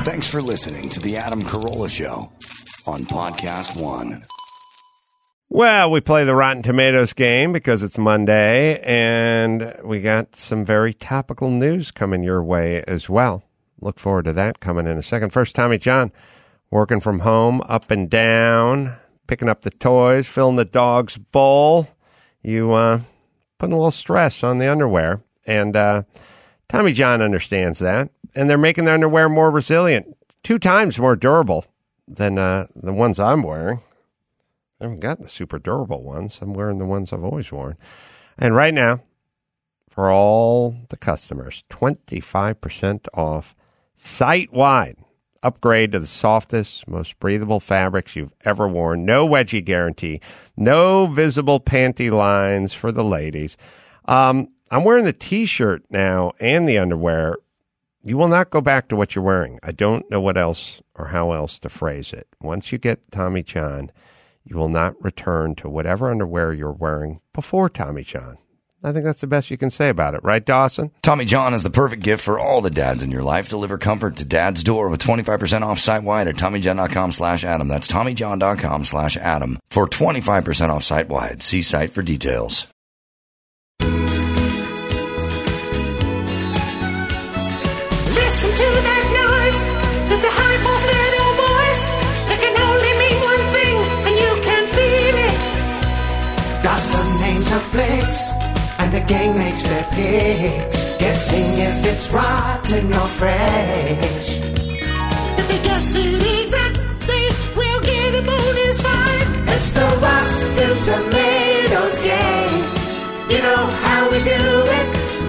Thanks for listening to The Adam Carolla Show on Podcast One. Well, we play the Rotten Tomatoes game because it's Monday, and we got some very topical news coming your way as well. Look forward to that coming in a second. First, Tommy John, working from home, up and down, picking up the toys, filling the dog's bowl. You putting a little stress on the underwear, and Tommy John understands that, and they're making the underwear more resilient, 2 times more durable than the ones I'm wearing. I haven't got the super durable ones. I'm wearing the ones I've always worn. And right now, for all the customers, 25% off site-wide. Upgrade to the softest, most breathable fabrics you've ever worn. No wedgie guarantee. No visible panty lines for the ladies. I'm wearing the T-shirt now and the underwear. You will not go back to what you're wearing. I don't know what else or how else to phrase it. Once you get Tommy John, you will not return to whatever underwear you're wearing before Tommy John. I think that's the best you can say about it. Right, Dawson? Tommy John is the perfect gift for all the dads in your life. Deliver comfort to dad's door with 25% off site-wide at TommyJohn.com/Adam. That's TommyJohn.com/Adam for 25% off site-wide. See site for details. Listen to that noise. It's a high falsetto voice. It can only mean one thing, and you can feel it. Dawson names are flicks, and the gang makes their picks, guessing if it's rotten or fresh. If they guess it exactly, we'll get a bonus 5. It's the Rotten Tomatoes game. You know how we do it.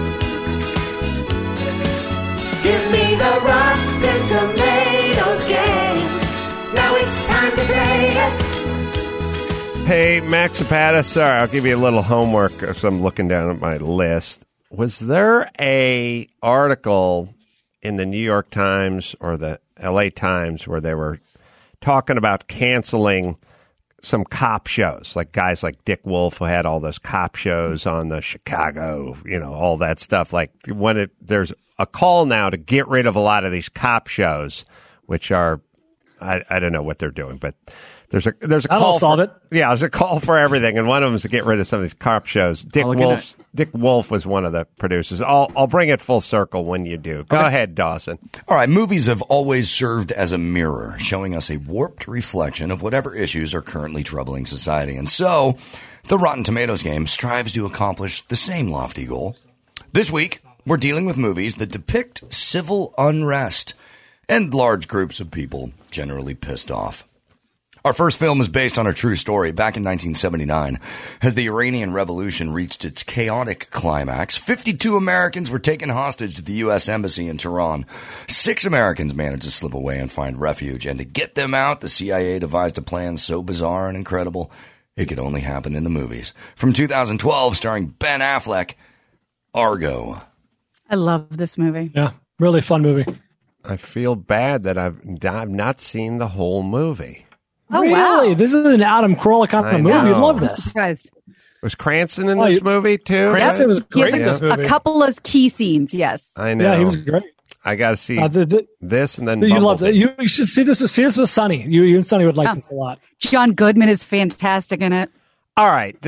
Give me the Rotten Tomatoes game. Now it's time to play it. Hey, Max Zapata, sorry, I'll give you a little homework as I'm looking down at my list. Was there a article in the New York Times or the LA Times where they were talking about canceling some cop shows, like guys like Dick Wolf who had all those cop shows on the Chicago, all that stuff. Like when there's a call now to get rid of a lot of these cop shows, which are, I don't know what they're doing, but there's a call. Solve it. Yeah, there's a call for everything, and one of them is to get rid of some of these cop shows. Dick Wolf was one of the producers. I'll bring it full circle when you do. Go ahead, Dawson. All right, movies have always served as a mirror, showing us a warped reflection of whatever issues are currently troubling society. And so, the Rotten Tomatoes game strives to accomplish the same lofty goal. This week, we're dealing with movies that depict civil unrest and large groups of people generally pissed off. Our first film is based on a true story. Back in 1979, as the Iranian Revolution reached its chaotic climax, 52 Americans were taken hostage to the U.S. Embassy in Tehran. 6 Americans managed to slip away and find refuge, and to get them out, the CIA devised a plan so bizarre and incredible, it could only happen in the movies. From 2012, starring Ben Affleck, Argo. I love this movie. Yeah, really fun movie. I feel bad that I've not seen the whole movie. Oh, really? wow. This is an Adam Carolla kind of movie. You'd love I'm this. surprised. Was Cranston in this movie, too? Cranston was great in He has this movie. a couple of key scenes, yes. I know. Yeah, he was great. I got to see this and then you love Bumblebee. it. You should see this. See this with Sonny. You and Sonny would like this a lot. John Goodman is fantastic in it. All right.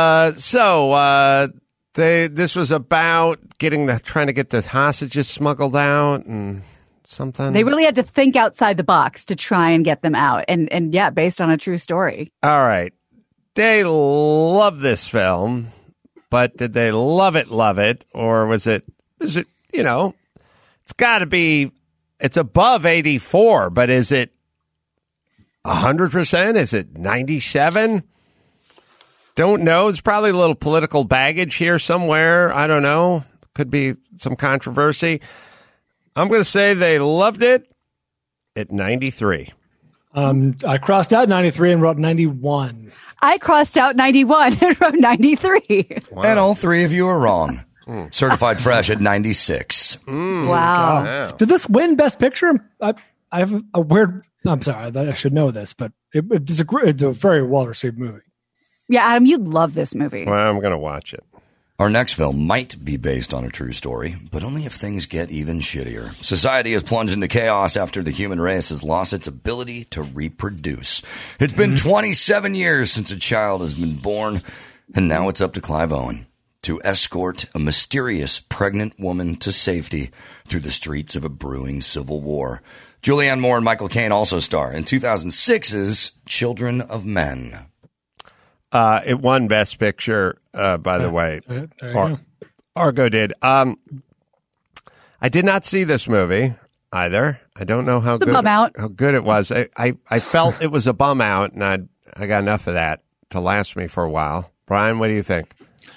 This was about trying to get the hostages smuggled out and something. They really had to think outside the box to try and get them out. And yeah, based on a true story. All right. They love this film, but did they love it? Or is it, it's got to be, it's above 84, but is it 100%? Is it 97? Don't know. There's probably a little political baggage here somewhere. I don't know. Could be some controversy. I'm going to say they loved it at 93. I crossed out 93 and wrote 91. I crossed out 91 and wrote 93. Wow. And all 3 of you are wrong. Certified fresh at 96. Wow. Did this win Best Picture? I have a weird. I'm sorry, I should know this, but it's a very well received movie. Yeah, Adam, you'd love this movie. Well, I'm going to watch it. Our next film might be based on a true story, but only if things get even shittier. Society has plunged into chaos after the human race has lost its ability to reproduce. It's been 27 years since a child has been born, and now it's up to Clive Owen to escort a mysterious pregnant woman to safety through the streets of a brewing civil war. Julianne Moore and Michael Caine also star in 2006's Children of Men. It won Best Picture, by the way. Argo did. I did not see this movie either. I don't know how good it was. I felt it was a bum out, and I got enough of that to last me for a while. Brian, what do you think?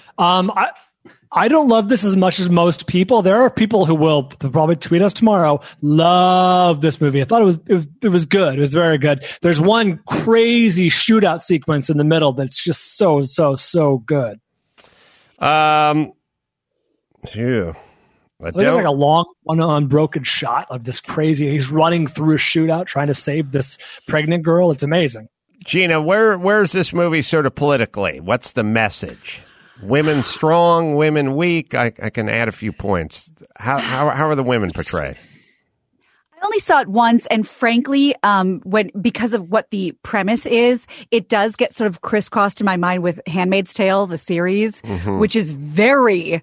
I don't love this as much as most people. There are people who will probably tweet us tomorrow. Love this movie. I thought it was good. It was very good. There's one crazy shootout sequence in the middle that's just so good. There's like a long unbroken shot of this crazy. He's running through a shootout trying to save this pregnant girl. It's amazing. Gina, where's this movie sort of politically? What's the message? Women strong, women weak. I can add a few points. How are the women portrayed? I only saw it once, and frankly, because of what the premise is, it does get sort of crisscrossed in my mind with Handmaid's Tale, the series, which is very.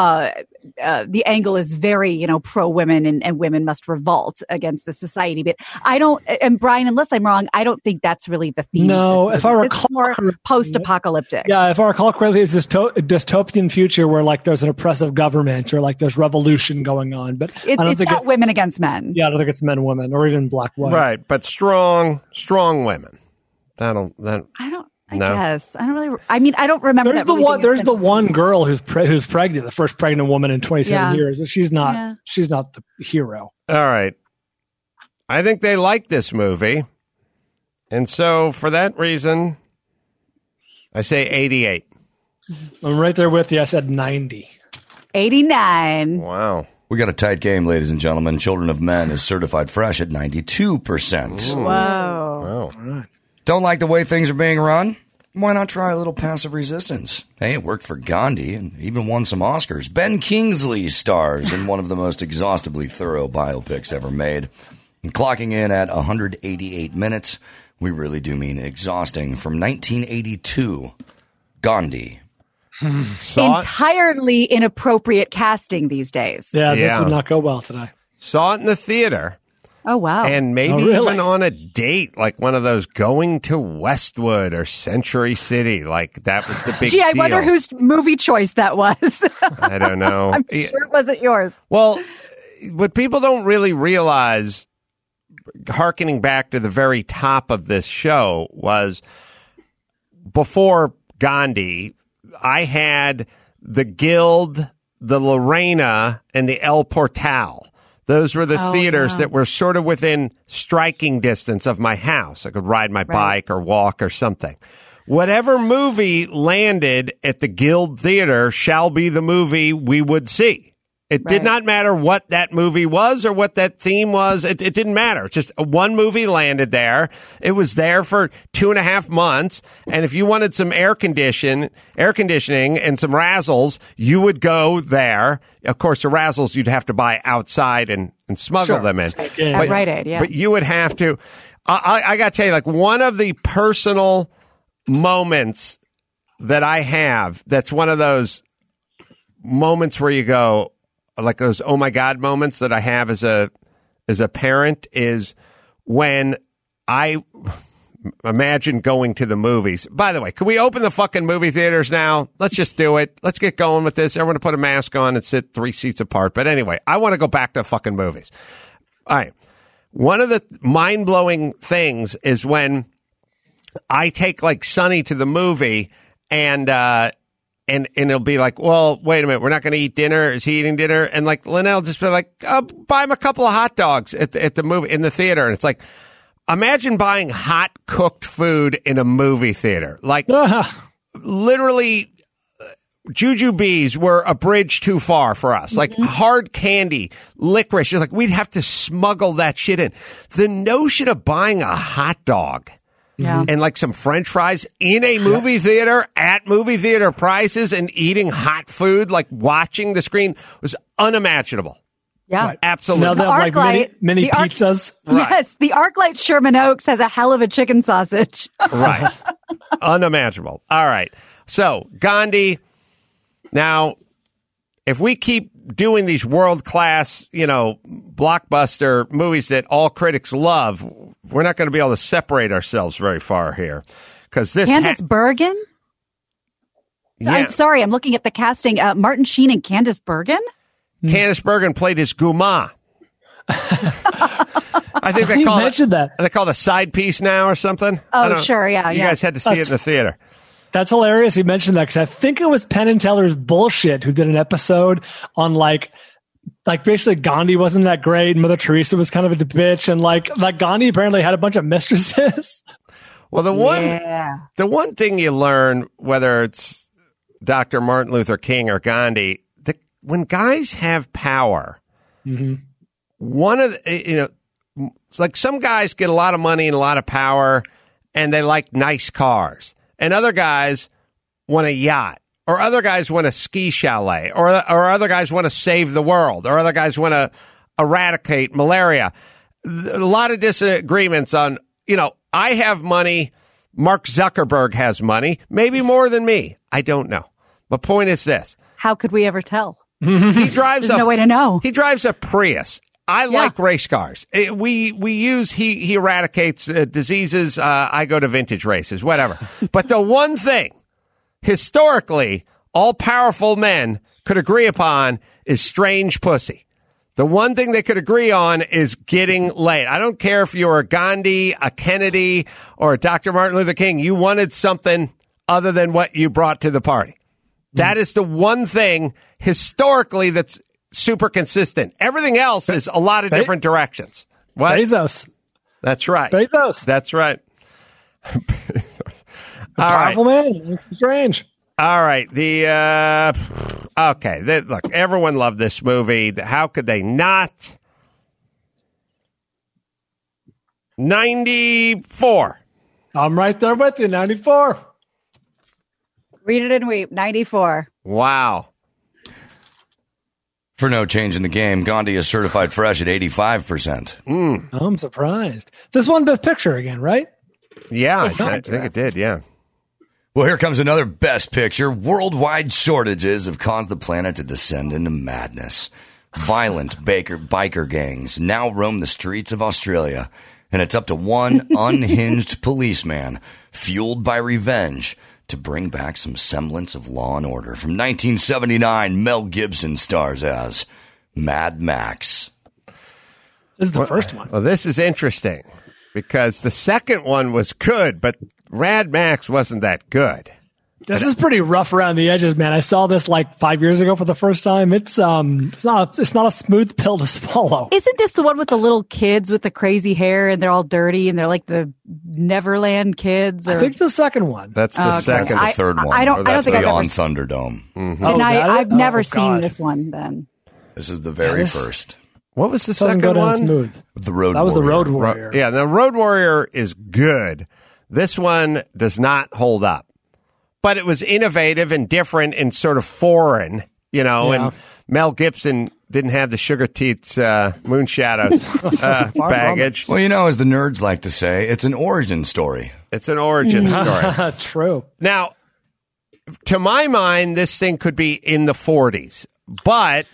The angle is very, pro women and women must revolt against the society. But I don't, and Brian, unless I'm wrong, I don't think that's really the theme. No, if I recall, it's more post-apocalyptic. Yeah, if I recall correctly, it's this dystopian future where like there's an oppressive government or like there's revolution going on. But I don't think it's not women against men. Yeah, I don't think it's men, women, or even black, white. Right, but strong women. I guess I don't really. I mean, I don't remember. There's the one girl who's pregnant, the first pregnant woman in 27 years. But she's not. Yeah. She's not the hero. All right. I think they like this movie, and so for that reason, I say 88. I'm right there with you. I said 90. 89. Wow. We got a tight game, ladies and gentlemen. Children of Men is certified fresh at 92%. Whoa. Wow. All right. Don't like the way things are being run? Why not try a little passive resistance? Hey, it worked for Gandhi and even won some Oscars. Ben Kingsley stars in one of the most exhaustively thorough biopics ever made. And clocking in at 188 minutes, we really do mean exhausting, from 1982, Gandhi. Entirely inappropriate casting these days. Yeah, this would not go well today. Saw it in the theater. Oh, wow. And maybe even on a date, like one of those going to Westwood or Century City. Like that was the big deal. I wonder whose movie choice that was. I don't know. I'm sure it wasn't yours. Well, what people don't really realize, hearkening back to the very top of this show, was before Gandhi, I had the Guild, the Lorena, and the El Portal. Those were the theaters that were sort of within striking distance of my house. I could ride my bike or walk or something. Whatever movie landed at the Guild Theater shall be the movie we would see. It did not matter what that movie was or what that theme was. It didn't matter. Just one movie landed there. It was there for 2.5 months. And if you wanted some air conditioning and some Razzles, you would go there. Of course, the Razzles you'd have to buy outside and smuggle them in. At Rite Aid, yeah. But you would have to. I got to tell you, like, one of the personal moments that I have, that's one of those moments where you go, like those oh my God moments that I have as a parent, is when I imagine going to the movies. By the way, can we open the fucking movie theaters now? Let's just do it. Let's get going with this. Everyone put a mask on and sit 3 seats apart. But anyway, I want to go back to fucking movies. All right. One of the mind-blowing things is when I take like Sonny to the movie and it'll be like, well, wait a minute, we're not going to eat dinner. Is he eating dinner? And like Linnell just be like, buy him a couple of hot dogs at the movie in the theater. And it's like, imagine buying hot cooked food in a movie theater. Like literally, Jujubes were a bridge too far for us. Like hard candy, licorice. Like we'd have to smuggle that shit in. The notion of buying a hot dog Yeah. and like some French fries in a movie theater at movie theater prices and eating hot food, like watching the screen was unimaginable. Yeah. Absolutely. Now they have like mini the Arc- pizzas. Yes, the ArcLight Sherman Oaks has a hell of a chicken sausage. Right. Unimaginable. All right. So, Gandhi, now, if we keep doing these world-class, blockbuster movies that all critics love, we're not going to be able to separate ourselves very far here. Because this Candice Bergen? Yeah. I'm sorry, I'm looking at the casting. Martin Sheen and Candice Bergen? Candice Bergen played his Guma. I think they You call mentioned that. They call it a side piece now or something. Oh, I don't- sure, yeah, You yeah. guys had to see it in the theater. That's hilarious. You mentioned that because I think it was Penn and Teller's Bullshit who did an episode on like basically Gandhi wasn't that great. Mother Teresa was kind of a bitch, and like Gandhi apparently had a bunch of mistresses. Well, the one thing you learn, whether it's Dr. Martin Luther King or Gandhi, when guys have power, one of the, it's like some guys get a lot of money and a lot of power, and they like nice cars, and other guys want a yacht, or other guys want a ski chalet, or other guys want to save the world, or other guys want to eradicate malaria. A lot of disagreements on, I have money. Mark Zuckerberg has money, maybe more than me. I don't know. The point is this. How could we ever tell? He drives There's no way to know. He drives a Prius. I like race cars. He eradicates diseases. I go to vintage races, whatever. But the one thing historically all powerful men could agree upon is strange pussy. The one thing they could agree on is getting laid. I don't care if you're a Gandhi, a Kennedy, or a Dr. Martin Luther King. You wanted something other than what you brought to the party. That is the one thing historically that's super consistent. Everything else is a lot of different directions. What? Bezos. That's right. Bezos. That's right. Powerful man. Strange. All right. Look, everyone loved this movie. How could they not? 94. I'm right there with you. 94. Read it and weep. 94. Wow. For no change in the game, Gandhi is certified fresh at 85%. I'm surprised. This one Best Picture again, right? Yeah, I think it did, yeah. Well, here comes another Best Picture. Worldwide shortages have caused the planet to descend into madness. Violent biker gangs now roam the streets of Australia, and it's up to one unhinged policeman, fueled by revenge, to bring back some semblance of law and order. From 1979, Mel Gibson stars as Mad Max. This is the first one. Well, this is interesting because the second one was good, but Mad Max wasn't that good. This is pretty rough around the edges, man. I saw this like 5 years ago for the first time. It's not a smooth pill to swallow. Isn't this the one with the little kids with the crazy hair and they're all dirty and they're like the Neverland kids? Or... I think the second one. That's the second. That's the third one. I don't think I've Beyond ever Thunderdome. Mm-hmm. And I've never God. seen this one then. This is the very first. What was the Doesn't second go down one? smooth. The Road That was the Warrior. Road Warrior. Yeah, the Road Warrior is good. This one does not hold up. But it was innovative and different and sort of foreign, and Mel Gibson didn't have the Sugar Teats Moonshadow baggage. Well, as the nerds like to say, it's an origin story. It's an origin story. True. Now, to my mind, this thing could be in the 40s, but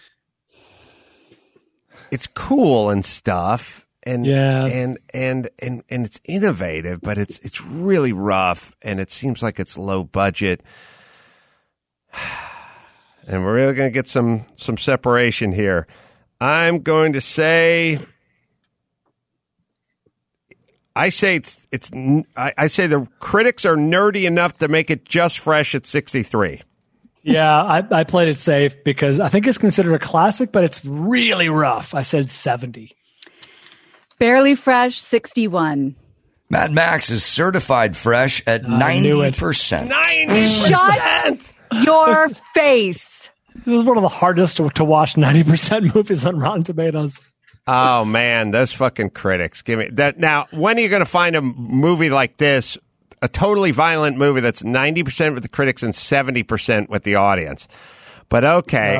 it's cool and stuff. And and it's innovative, but it's really rough, and it seems like it's low budget. And we're really going to get some separation here. I'm going to say, I say the critics are nerdy enough to make it just fresh at 63. Yeah, I played it safe because I think it's considered a classic, but it's really rough. I said 70. Barely fresh, 61. Mad Max is certified fresh at 90%. 90%! Shut your face. This is one of the hardest to watch 90% movies on Rotten Tomatoes. Oh, man, those fucking critics. Give me that. Now, when are you going to find a movie like this, a totally violent movie that's 90% with the critics and 70% with the audience? But okay.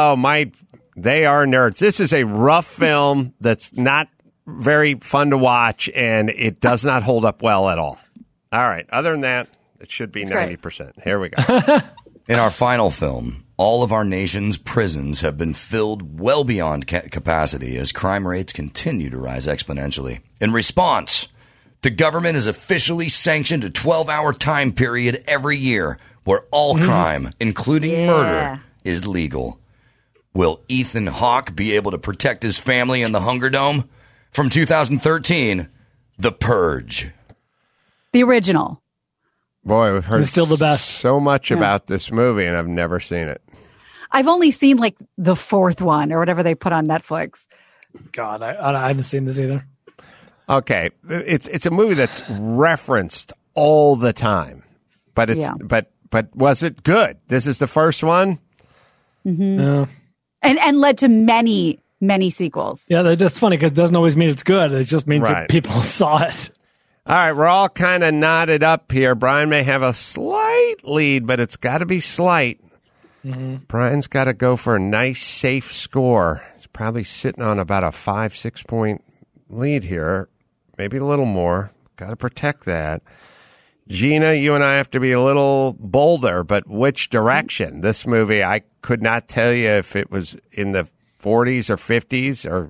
They are nerds. This is a rough film that's not very fun to watch, and it does not hold up well at all. All right. Other than that, it should be 90%. Here we go. In our final film, all of our nation's prisons have been filled well beyond capacity as crime rates continue to rise exponentially. In response, the government has officially sanctioned a 12-hour time period every year where all crime, including murder, is legal. Will Ethan Hawke be able to protect his family in the Hunger Dome? From 2013, The Purge. The original. Boy, we've heard It's still the best. so much about this movie, and I've never seen it. I've only seen like the fourth one or whatever they put on Netflix. God, I haven't seen this either. Okay, it's a movie that's referenced all the time, but but was it good? This is the first one, Yeah. And led to many sequels. Yeah, that's just funny because it doesn't always mean it's good. It just means Right. that people saw it. All right, we're all kind of knotted up here. Brian may have a slight lead, but it's got to be slight. Brian's got to go for a nice, safe score. He's probably sitting on about a 5-6 point lead here, maybe a little more. Got to protect that. Gina, you and I have to be a little bolder, but which direction? This movie, I could not tell you if it was in the 40s or 50s or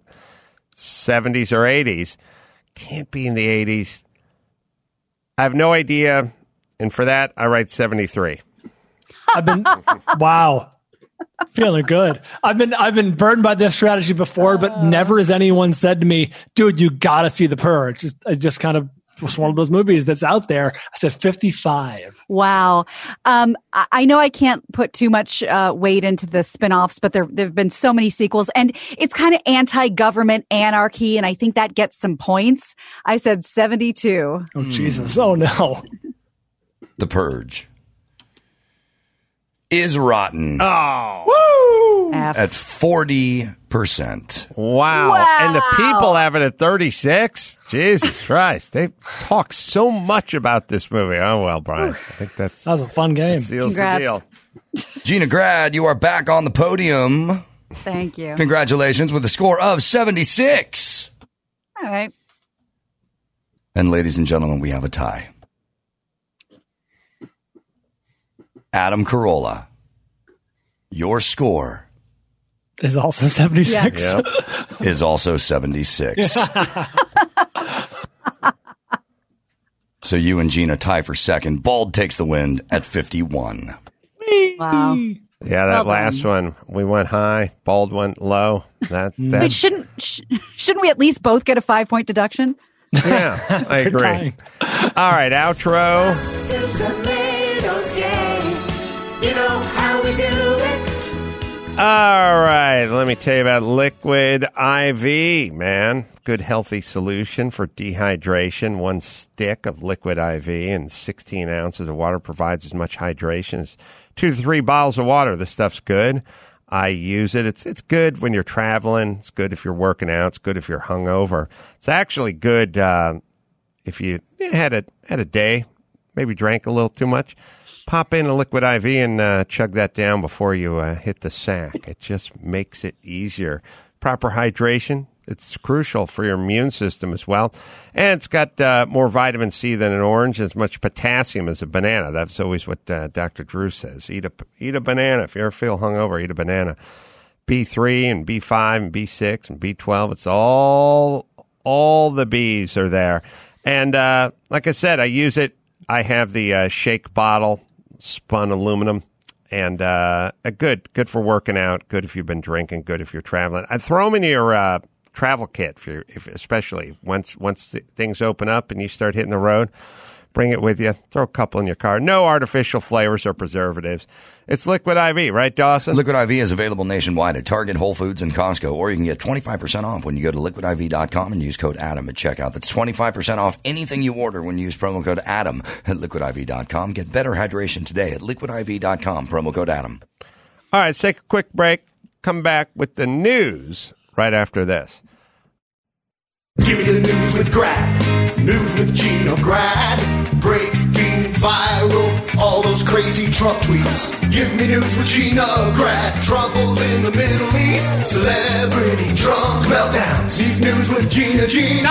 70s or 80s. Can't be in the 80s. I have no idea, and for that, I write 73. I've been wow, feeling good. I've been burned by this strategy before, but never has anyone said to me, "Dude, you got to see The Purge." I just kind of was one of those movies that's out there. I said 55. Wow. I know I can't put too much weight into the spinoffs, but there have been so many sequels, and it's kind of anti-government anarchy, and I think that gets some points. I said 72. Oh Jesus! Oh no! The Purge is rotten F. at 40%. Wow. Wow. And the people have it at 36? Jesus Christ. They talk so much about this movie. Oh, well, Brian. I think that That was a fun game. seals the Congrats. deal. Gina Grad, you are back on the podium. Thank you. Congratulations with a score of 76. All right. And ladies and gentlemen, we have a tie. Adam Carolla, your score Is also 76. Yep. is also 76. So you and Gina tie for second. Bald takes the win at 51. Wow. Yeah, that Well done. last one, we went high, Bald went low. That Wait, shouldn't we at least both get a 5-point deduction? yeah, I agree. Tying. All right, outro. Rotten Tomatoes game. You know how we do it. All right, let me tell you about Liquid IV, man. Good healthy solution for dehydration. 1 stick of Liquid IV and 16 ounces of water provides as much hydration as 2 to 3 bottles of water. This stuff's good. I use it. It's good when you're traveling. It's good if you're working out. It's good if you're hungover. It's actually good if you had a day, maybe drank a little too much. Pop in a Liquid IV and chug that down before you hit the sack. It just makes it easier. Proper hydration, it's crucial for your immune system as well. And it's got more vitamin C than an orange, as much potassium as a banana. That's always what Dr. Drew says. Eat a banana. If you ever feel hungover, eat a banana. B3 and B5 and B6 and B12, it's all the Bs are there. And like I said, I use it. I have the shake bottle, spun aluminum, and good for working out, good if you've been drinking, good if you're traveling. I throw them in your travel kit, especially once things open up and you start hitting the road. Bring it with you. Throw a couple in your car. No artificial flavors or preservatives. It's Liquid IV, right, Dawson? Liquid IV is available nationwide at Target, Whole Foods, and Costco, or you can get 25% off when you go to liquidiv.com and use code ADAM at checkout. That's 25% off anything you order when you use promo code ADAM at liquidiv.com. Get better hydration today at liquidiv.com, promo code ADAM. All right, let's take a quick break. Come back with the news right after this. Give me the news with Grad. News with Gina Grad. Breaking viral, all those crazy Trump tweets. Give me news with Gina Grad. Trouble in the Middle East. Celebrity drunk meltdowns. Deep news with Gina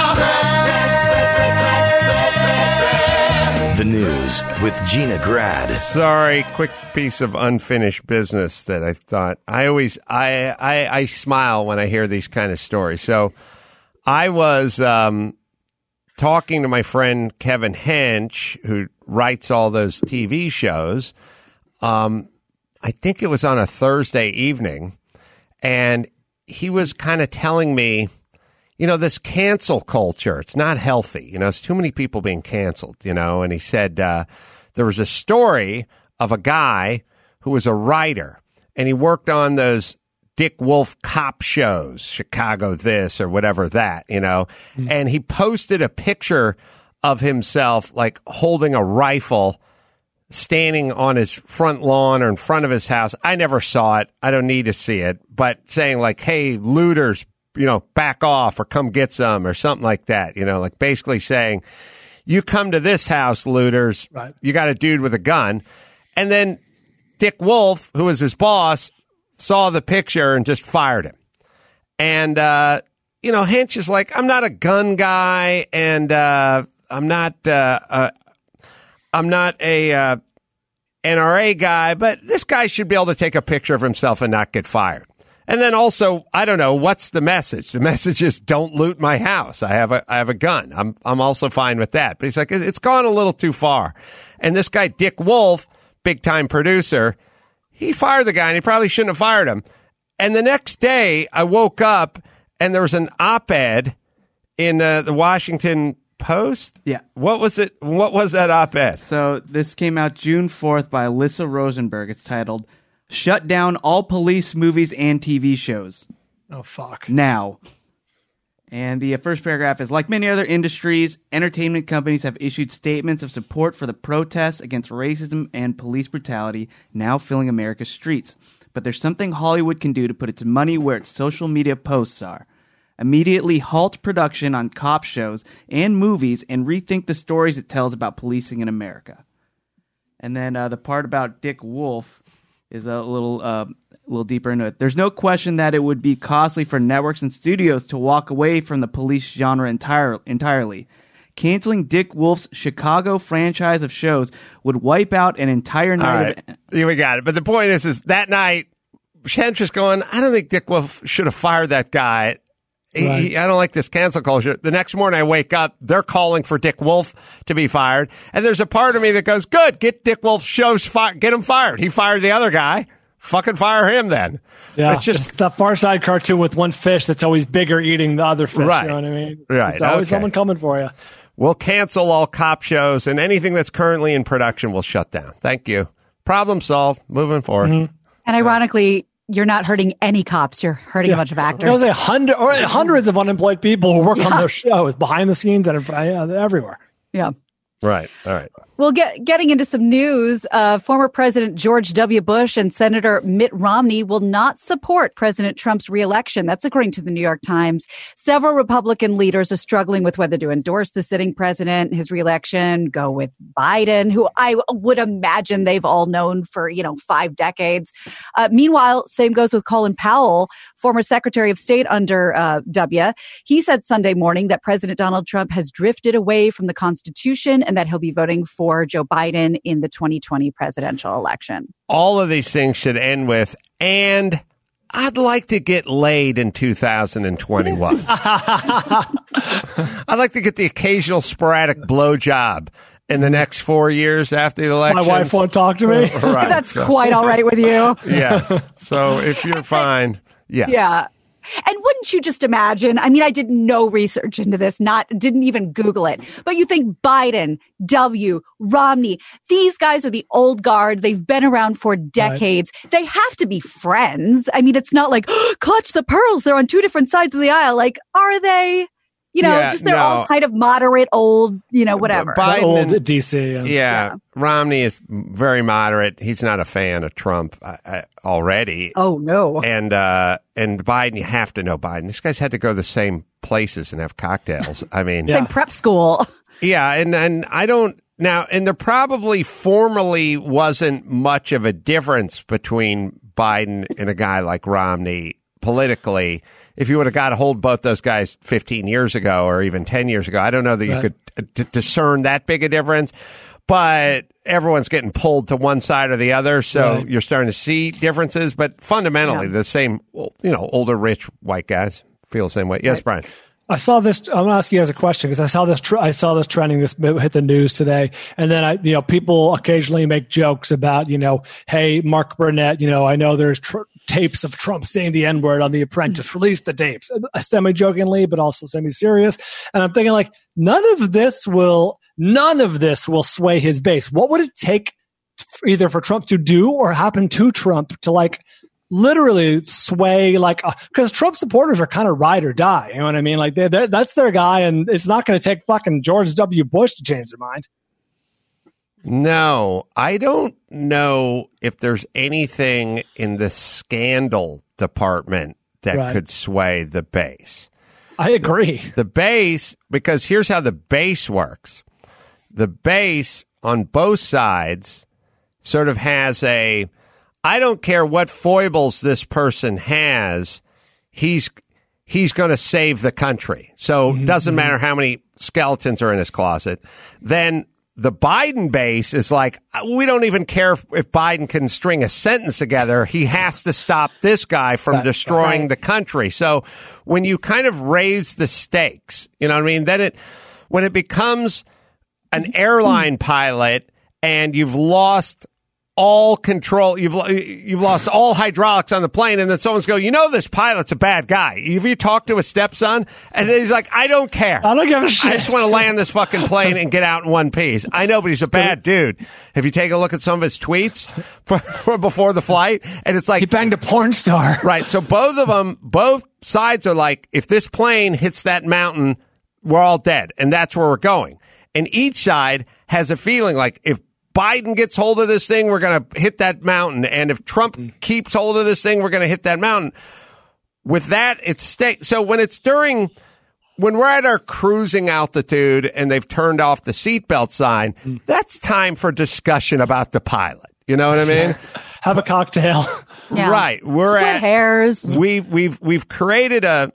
Grad. The news with Gina Grad. Sorry, quick piece of unfinished business that I thought. I smile when I hear these kind of stories. So I was talking to my friend Kevin Hench, who writes all those TV shows. I think it was on a Thursday evening, and he was kind of telling me, this cancel culture, it's not healthy. It's too many people being canceled, and he said there was a story of a guy who was a writer, and he worked on those Dick Wolf cop shows, Chicago this or whatever that, and he posted a picture of himself like holding a rifle standing on his front lawn or in front of his house. I never saw it. I don't need to see it, but saying like, hey, looters, back off or come get some or something like that, like basically saying, you come to this house, looters, right. You got a dude with a gun. And then Dick Wolf, who was his boss, saw the picture and just fired him. And, Hench is like, I'm not a gun guy, and I'm not a NRA guy, but this guy should be able to take a picture of himself and not get fired. And then also, I don't know, what's the message? The message is don't loot my house. I have a gun. I'm also fine with that. But he's like, it's gone a little too far. And this guy, Dick Wolf, big time producer, he fired the guy, and he probably shouldn't have fired him. And the next day, I woke up, and there was an op-ed in the Washington Post. Yeah. What was it? What was that op-ed? So this came out June 4th by Alyssa Rosenberg. It's titled, Shut Down All Police Movies and TV Shows. Oh, fuck. Now. And the first paragraph is, like many other industries, entertainment companies have issued statements of support for the protests against racism and police brutality now filling America's streets. But there's something Hollywood can do to put its money where its social media posts are. Immediately halt production on cop shows and movies and rethink the stories it tells about policing in America. And then the part about Dick Wolf is a little deeper into it. There's no question that it would be costly for networks and studios to walk away from the police genre entirely. Canceling Dick Wolf's Chicago franchise of shows would wipe out an entire night. All right. We got it. But the point is that night, Hench was going, I don't think Dick Wolf should have fired that guy. Right. I don't like this cancel culture. The next morning I wake up, they're calling for Dick Wolf to be fired. And there's a part of me that goes, good, get Dick Wolf's shows fired. Get him fired. He fired the other guy. Fucking fire him then. Yeah, it's the Far Side cartoon with one fish that's always bigger eating the other fish. Right. You know what I mean? Right. It's always someone coming for you. We'll cancel all cop shows, and anything that's currently in production will shut down. Thank you. Problem solved. Moving forward. Mm-hmm. And ironically, you're not hurting any cops. You're hurting a bunch of actors. There's hundreds of unemployed people who work on those shows behind the scenes and everywhere. Yeah. Right. All right. Well, getting into some news, former President George W. Bush and Senator Mitt Romney will not support President Trump's reelection. That's according to the New York Times. Several Republican leaders are struggling with whether to endorse the sitting president, his reelection, go with Biden, who I would imagine they've all known for, 5 decades. Meanwhile, same goes with Colin Powell, former Secretary of State under W. He said Sunday morning that President Donald Trump has drifted away from the Constitution and that he'll be voting for Joe Biden in the 2020 presidential election. All of these things should end with, and I'd like to get laid in 2021. I'd like to get the occasional sporadic blowjob in the next 4 years after the election. My wife won't talk to me. Right. That's quite all right with you. Yes. So if you're fine, yeah. Yeah. And wouldn't you just imagine? I mean, I did no research into this, didn't even Google it. But you think Biden, W, Romney, these guys are the old guard. They've been around for decades. Right. They have to be friends. I mean, it's not like, clutch the pearls. They're on two different sides of the aisle. Like, are they? You know, just they're all kind of moderate, old, you know, whatever. Biden Old and- DC. Yeah, Romney is very moderate. He's not a fan of Trump already. Oh no! And Biden, you have to know Biden. These guys had to go to the same places and have cocktails. I mean, Same prep school. yeah, and I don't now, and there probably formally wasn't much of a difference between Biden and a guy like Romney politically. If you would have got a hold of both those guys 15 years ago or even 10 years ago, I don't know that you could discern that big a difference. But everyone's getting pulled to one side or the other, so you're starting to see differences. But fundamentally, the same, you know, older, rich, white guys feel the same way. Yes, Brian. I saw this. I'm gonna ask you guys a question because I saw this. I saw this trending. This hit the news today, and then people occasionally make jokes about, hey, Mark Burnett. I know there's tapes of Trump saying the N-word on The Apprentice. Release the tapes, semi-jokingly, but also semi-serious. And I'm thinking, like, none of this will sway his base. What would it take either for Trump to do or happen to Trump to, like, literally sway, like, because Trump supporters are kind of ride or die. You know what I mean? Like, that's their guy, and it's not going to take fucking George W. Bush to change their mind. No, I don't know if there's anything in the scandal department that could sway the base. I agree. The base, because here's how the base works. The base on both sides sort of has I don't care what foibles this person has, he's going to save the country. So it doesn't matter how many skeletons are in his closet. Then the Biden base is like, we don't even care if Biden can string a sentence together. He has to stop this guy from destroying the country. So when you kind of raise the stakes, you know what I mean? Then when it becomes an airline pilot and you've lost all control, you've lost all hydraulics on the plane, and then someone's go, this pilot's a bad guy. Have you talked to his stepson? And he's like, I don't care. I don't give a shit. I just want to land this fucking plane and get out in one piece. I know, but he's a bad dude. Have you taken a look at some of his tweets for before the flight? And it's like, he banged a porn star. Right. So both sides are like, if this plane hits that mountain, we're all dead. And that's where we're going. And each side has a feeling like, if Biden gets hold of this thing, we're going to hit that mountain. And if Trump keeps hold of this thing, we're going to hit that mountain. With that, so when we're at our cruising altitude and they've turned off the seatbelt sign, that's time for discussion about the pilot. You know what I mean? Have a cocktail. Yeah. Right. We're Split hairs. We've created a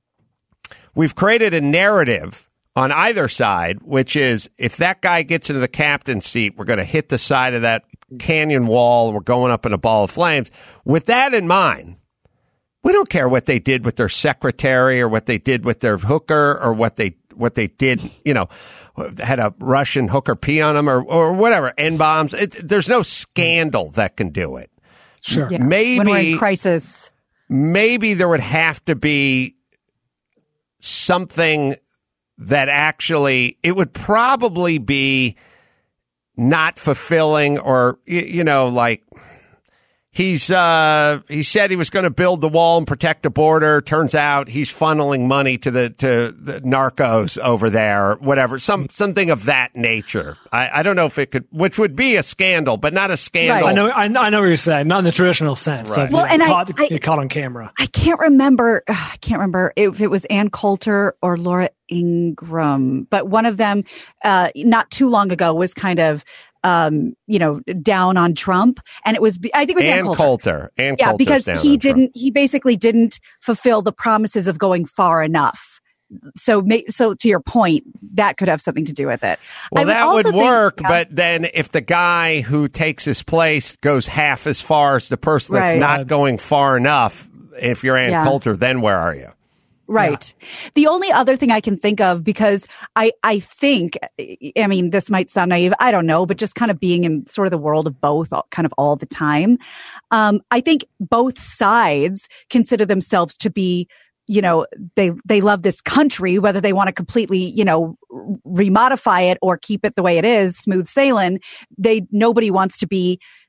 narrative on either side, which is, if that guy gets into the captain's seat, we're going to hit the side of that canyon wall and we're going up in a ball of flames. With that in mind, we don't care what they did with their secretary or what they did with their hooker or what they did, had a Russian hooker pee on them or whatever, N-bombs. There's no scandal that can do it. Sure. Yeah. Maybe when we're in crisis. Maybe there would have to be something that actually, it would probably be not fulfilling, or, like, he said he was going to build the wall and protect the border. Turns out he's funneling money to the narcos over there, whatever, something of that nature. I don't know if it could, which would be a scandal, but not a scandal. Right. I know what you're saying. Not in the traditional sense. Right. Well, and caught on camera. I can't remember if it was Ann Coulter or Laura Ingraham, but one of them, not too long ago, was kind of, down on Trump, and I think it was Ann Coulter. Yeah, because he basically didn't fulfill the promises of going far enough. So to your point, that could have something to do with it. Well, that would work, but then if the guy who takes his place goes half as far as the person that's not going far enough, if you're Ann Coulter, then where are you? Right. Yeah. The only other thing I can think of, because I think, this might sound naive, I don't know, but just kind of being in sort of the world of both kind of all the time, I think both sides consider themselves to be, they love this country, whether they want to completely, remodify it or keep it the way it is, smooth sailing. Nobody wants to be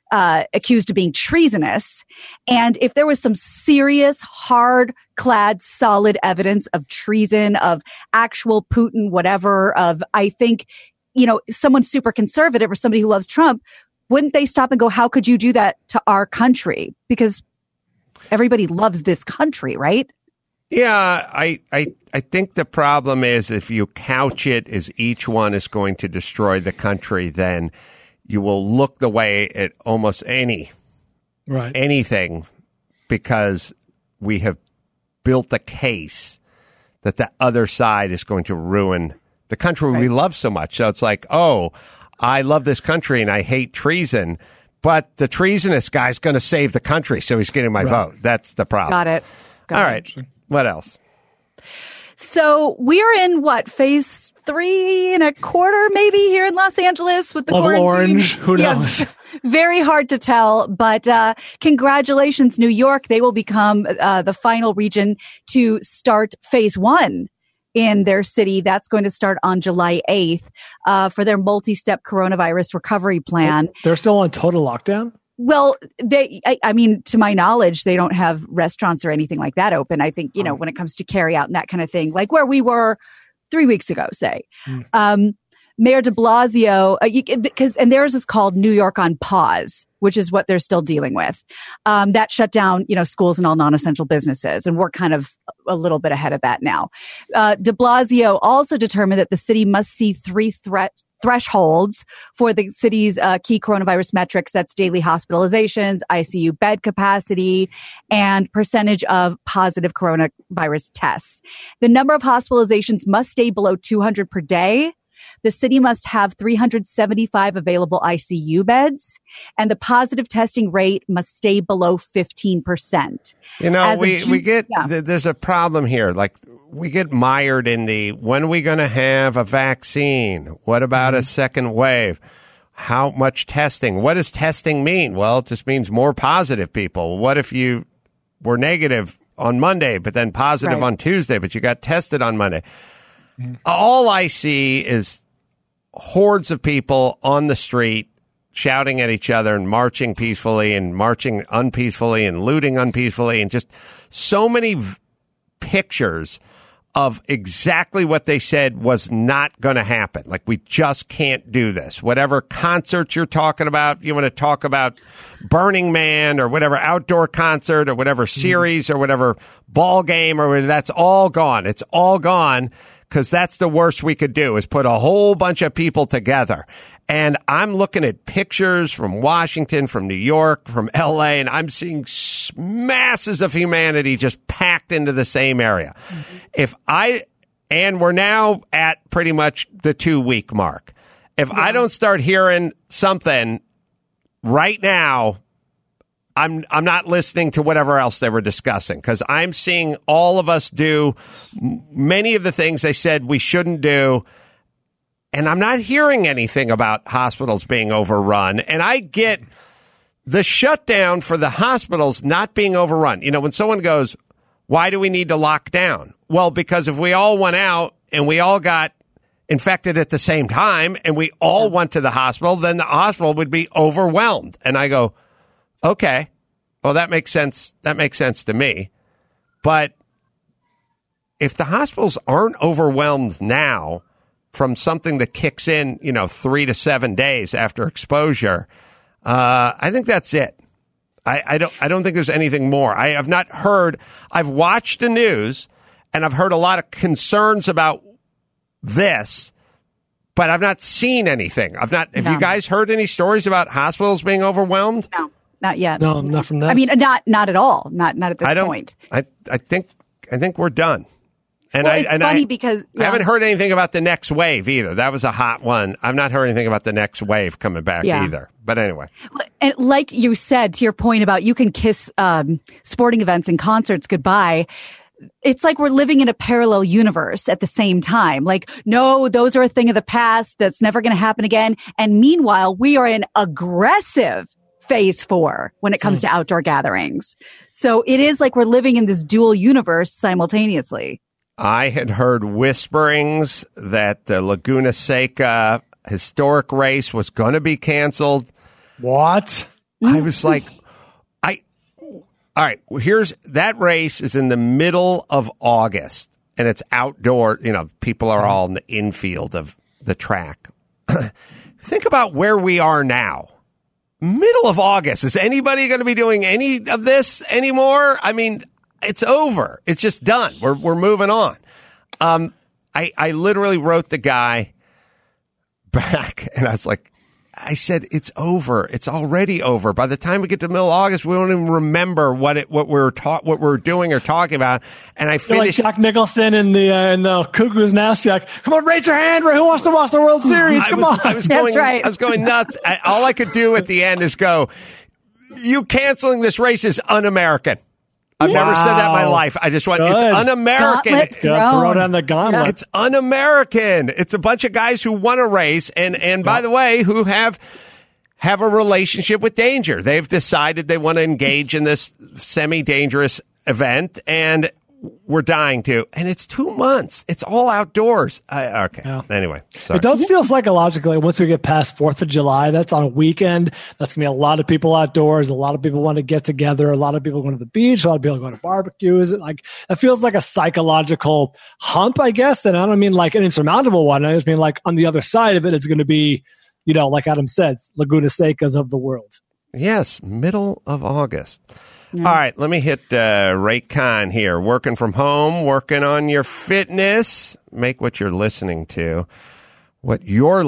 accused of being treasonous. And if there was some serious, hard-clad, solid evidence of treason, of actual Putin, whatever, I think, someone super conservative or somebody who loves Trump, wouldn't they stop and go, how could you do that to our country? Because everybody loves this country, right? Yeah, I think the problem is if you couch it as each one is going to destroy the country, then you will look the way at almost anything, because we have built a case that the other side is going to ruin the country we love so much. So it's like, oh, I love this country and I hate treason, but the treasonous guy's going to save the country, so he's getting my vote. That's the problem. Got it. All right. What else? So we are in phase 3.25, maybe here in Los Angeles with the Level quarantine. orange. Who knows? Very hard to tell, but congratulations, New York. They will become the final region to start phase 1 in their city. That's going to start on July 8th for their multi-step coronavirus recovery plan. They're still on total lockdown? Well, I mean, to my knowledge, they don't have restaurants or anything like that open. I think, when it comes to carry out and that kind of thing, like where we were 3 weeks ago, say. Mayor de Blasio, and theirs is called New York on Pause, which is what they're still dealing with. That shut down, schools and all non-essential businesses. And we're kind of a little bit ahead of that now. De Blasio also determined that the city must see 3 thresholds for the city's key coronavirus metrics. That's daily hospitalizations, ICU bed capacity, and percentage of positive coronavirus tests. The number of hospitalizations must stay below 200 per day. The city must have 375 available ICU beds, and the positive testing rate must stay below 15%. There's a problem here. Like, we get mired in when are we going to have a vaccine? What about a second wave? How much testing? What does testing mean? Well, it just means more positive people. What if you were negative on Monday, but then positive on Tuesday, but you got tested on Monday? All I see is hordes of people on the street shouting at each other and marching peacefully and marching unpeacefully and looting unpeacefully, and just so many pictures of exactly what they said was not going to happen. Like, we just can't do this. Whatever concerts you're talking about, you want to talk about Burning Man or whatever outdoor concert or whatever series or whatever ball game or whatever, that's all gone. It's all gone. Because that's the worst we could do, is put a whole bunch of people together. And I'm looking at pictures from Washington, from New York, from L.A., and I'm seeing masses of humanity just packed into the same area. And we're now at pretty much the 2-week mark. If I don't start hearing something right now, I'm not listening to whatever else they were discussing, because I'm seeing all of us do many of the things they said we shouldn't do. And I'm not hearing anything about hospitals being overrun. And I get the shutdown for the hospitals not being overrun. When someone goes, why do we need to lock down? Well, because if we all went out and we all got infected at the same time and we all went to the hospital, then the hospital would be overwhelmed. And I go, okay, well, that makes sense. That makes sense to me. But if the hospitals aren't overwhelmed now from something that kicks in, 3 to 7 days after exposure, I think that's it. I don't think there's anything more. I have not heard. I've watched the news and I've heard a lot of concerns about this, but I've not seen anything. Have you guys heard any stories about hospitals being overwhelmed? No. Not yet. No, not from that. I mean, not at all. Not at this point. I think we're done. And it's funny because I haven't heard anything about the next wave either. That was a hot one. I've not heard anything about the next wave coming back either. But anyway. And like you said, to your point about you can kiss sporting events and concerts goodbye, it's like we're living in a parallel universe at the same time. Like, no, those are a thing of the past. That's never going to happen again. And meanwhile, we are in aggressive phase 4 when it comes to outdoor gatherings. So it is like we're living in this dual universe simultaneously. I had heard whisperings that the Laguna Seca historic race was going to be canceled. What? I was like, all right, here's that race is in the middle of August and it's outdoor. You know, people are all in the infield of the track. Think about where we are now. Middle of August. Is anybody going to be doing any of this anymore? I mean, it's over. It's just done. We're moving on. I literally wrote the guy back and I said, it's over. It's already over. By the time we get to middle of August, we don't even remember what we're doing or talking about. And I finished like Jack Nicholson in the Cuckoo's Nest. You're like, come on, raise your hand. Who wants to watch the World Series? Come on. I was going nuts. All I could do at the end is go, you canceling this race is un-American. I've never said that in my life. I just went, it's un-American. Throw down the gauntlet. It's un-American. It's a bunch of guys who want to race and by the way, who have a relationship with danger. They've decided they want to engage in this semi-dangerous event, and we're dying to. And it's 2 months. It's all outdoors. Okay. Yeah. Anyway. Sorry. It does feel psychologically, once we get past 4th of July, that's on a weekend. That's going to be a lot of people outdoors. A lot of people want to get together. A lot of people going to the beach. A lot of people going to barbecues. It feels like a psychological hump, I guess. And I don't mean like an insurmountable one. I just mean like on the other side of it, it's going to be, you know, like Adam said, Laguna Secas of the world. Yes. Middle of August. All right, let me hit Ray Khan here. Working from home, working on your fitness. Make what you're listening to, not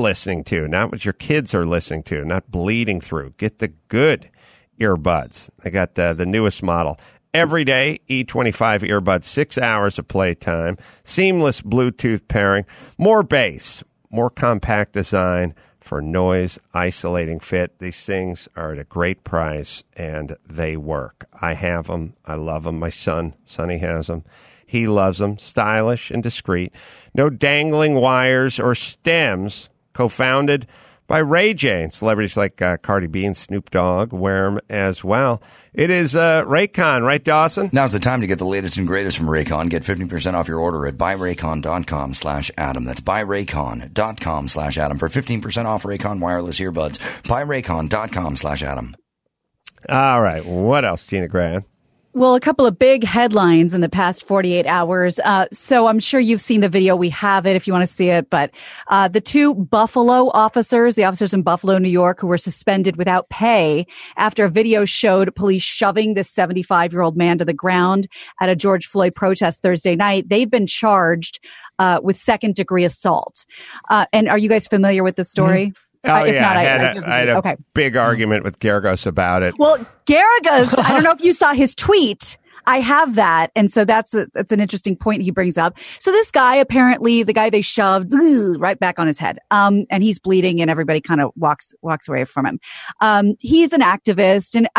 what your kids are listening to, not bleeding through. Get the good earbuds. I got the newest model. Everyday E25 earbuds, 6 hours of playtime, seamless Bluetooth pairing, more bass, more compact design, for noise isolating fit. These things are at a great price and they work. I have them. I love them. My son, Sonny, has them. He loves them. Stylish and discreet. No dangling wires or stems. Co-founded by Ray J. Celebrities like Cardi B and Snoop Dogg wear them as well. It is Raycon, right, Dawson? Now's the time to get the latest and greatest from Raycon. Get 15% off your order at buyraycon.com/Adam. That's buyraycon.com/Adam for 15% off Raycon wireless earbuds. Buyraycon.com/Adam. All right. What else, Gina Grant? Well, a couple of big headlines in the past 48 hours. So I'm sure you've seen the video. We have it if you want to see it. But the two Buffalo officers, the officers in Buffalo, New York, who were suspended without pay after a video showed police shoving this 75-year-old man to the ground at a George Floyd protest Thursday night. They've been charged with second-degree assault. And are you guys familiar with the story? Mm-hmm. Oh, yeah. I had a big argument with Geragos about it. Well, Geragos, I don't know if you saw his tweet. I have that. And so that's an interesting point he brings up. So this guy, apparently, the guy they shoved right back on his head. And he's bleeding and everybody kind of walks away from him. He's an activist and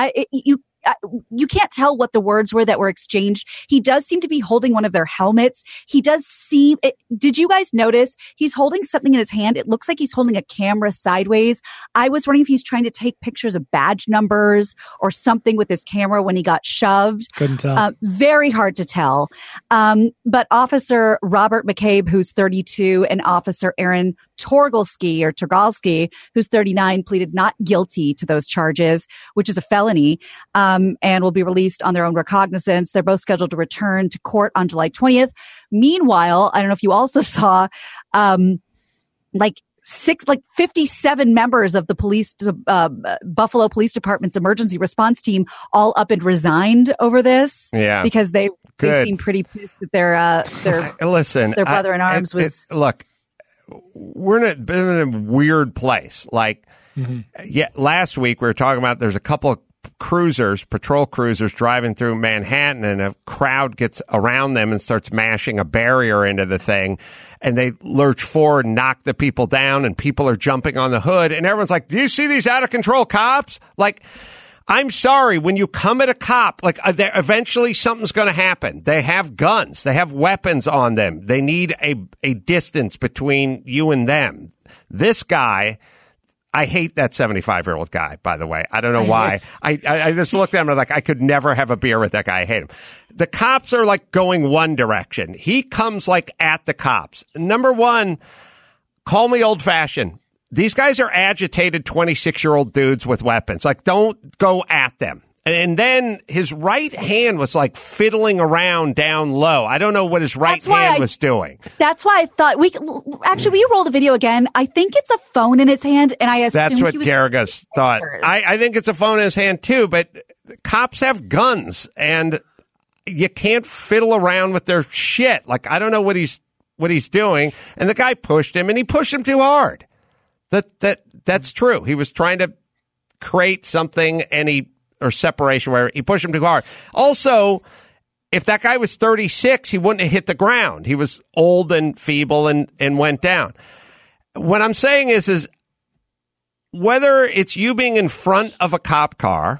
you can't tell what the words were that were exchanged. He does seem to be holding one of their helmets. He does seem, did you guys notice he's holding something in his hand? It looks like he's holding a camera sideways. I was wondering if he's trying to take pictures of badge numbers or something with his camera when he got shoved. Couldn't tell. Very hard to tell. But Officer Robert McCabe, who's 32, and Officer Aaron Torgalski, who's 39, pleaded not guilty to those charges, which is a felony. And will be released on their own recognizance. They're both scheduled to return to court on July 20th. Meanwhile, I don't know if you also saw, 57 members of the Buffalo Police Department's emergency response team all up and resigned over this. Yeah. Because they seem pretty pissed that their brother in arms was. Look, we're in a weird place. Last week we were talking about there's a couple of patrol cruisers driving through Manhattan, and a crowd gets around them and starts mashing a barrier into the thing, and they lurch forward and knock the people down, and people are jumping on the hood, and everyone's like, do you see these out of control cops? I'm sorry, when you come at a cop, eventually something's going to happen. They have guns. They have weapons on them. They need a distance between you and them. This guy, I hate that 75-year-old guy, by the way. I don't know why. I just looked at him and I'm like, I could never have a beer with that guy. I hate him. The cops are going one direction. He comes at the cops. Number one, call me old-fashioned. these guys are agitated 26-year-old dudes with weapons. Like, don't go at them. And then his right hand was like fiddling around down low. I don't know what his right hand was doing. That's why I thought will you roll the video again? I think it's a phone in his hand, and I assumed that's what he was Garagos thought. I think it's a phone in his hand too, but cops have guns, and you can't fiddle around with their shit. Like, I don't know what he's doing. And the guy pushed him, and he pushed him too hard. That's true. He was trying to create something, or separation where he pushed him too hard. Also, if that guy was 36, he wouldn't have hit the ground. He was old and feeble and went down. What I'm saying is whether it's you being in front of a cop car,